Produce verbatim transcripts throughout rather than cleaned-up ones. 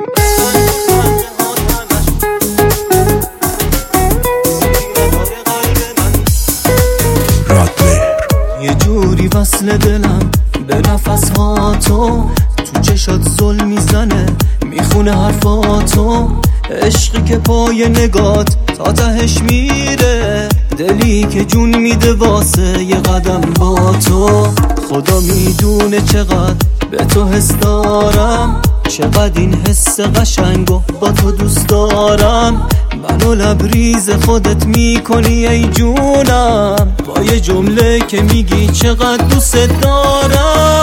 یه جوری وصل دلم به نفس ها تو، تو چشات ظلم میزنه میخونه حرفاتو، عشقی که پای نگات تا تهش میره، دلی که جون میده واسه یه قدم با تو. خدا میدونه چقدر به تو حس دارم، چقدر این حس قشنگو با تو دوست دارم. منو لبریز خودت میکنی ای جونم، با یه جمله که میگی چقدر دوست دارم.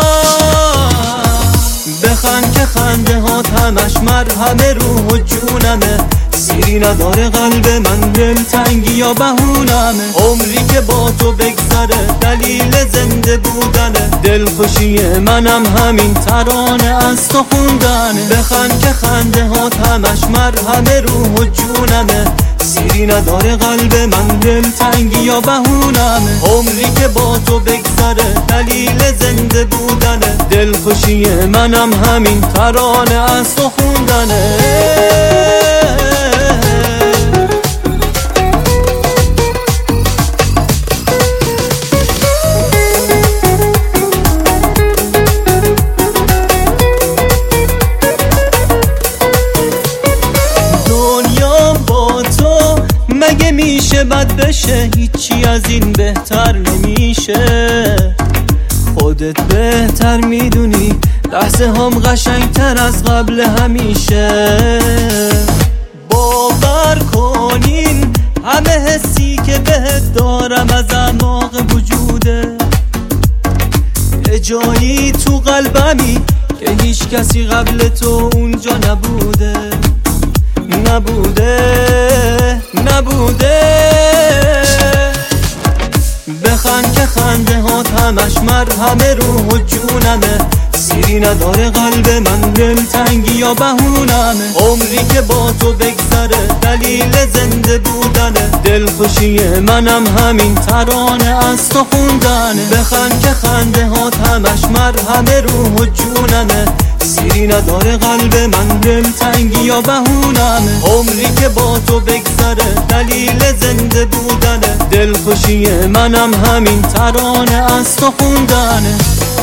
بخند که خنده هات همش مرهم روح و جونمه، سیری نداره قلب من، دلتنگی یا بهونمه. عمری که با تو بگذره دلیل زنده بودنه، دلخوشی منم همین ترانه از تو خوندنه. بخند که خنده هات همش مرهم روح و جونمه، سیری نداره قلب من، دلتنگی یا بهونمه. عمری که با تو بگذره دلیل زنده بودنه، دلخوشی منم همین ترانه از تو خوندنه. مگه میشه بد بشه، هیچی از این بهتر نمیشه. خودت بهتر میدونی لحظه هم قشنگتر از قبل همیشه. باور کنین همه حسی که بهت دارم از اعماق وجوده، یه جایی تو قلبمی که هیچ کسی قبل تو اونجا نبوده نبوده نبوده. بخند که خنده هات همش مرهم روح و جونمه، سیری نداره قلب من، دلتنگی یا بهونمه. عمری که با تو بگذره دلیل زنده بودنه، دلخوشی منم همین ترانه از تو خوندنه. بخند که خنده هات همش مرهم روح و جونمه، سیری نداره قلب من، دلتنگی یا بهونمه. عمری که با تو بگذره دلیل زنده بودنه، دلخوشی منم همین ترانه از تو خوندنه.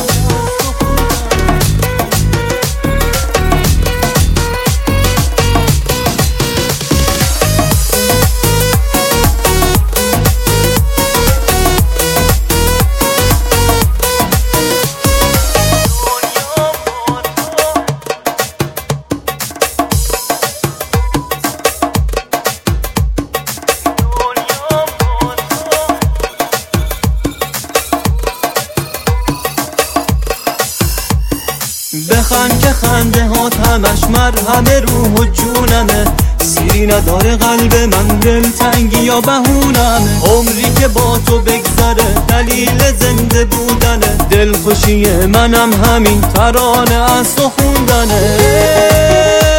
بخند که خنده هات همش مرهم روح و جونمه، سیری نداره قلب من، دلتنگی یا بهونمه. عمری که با تو بگذره دلیل زنده بودنه، دلخوشی منم همین ترانه از تو خوندنه.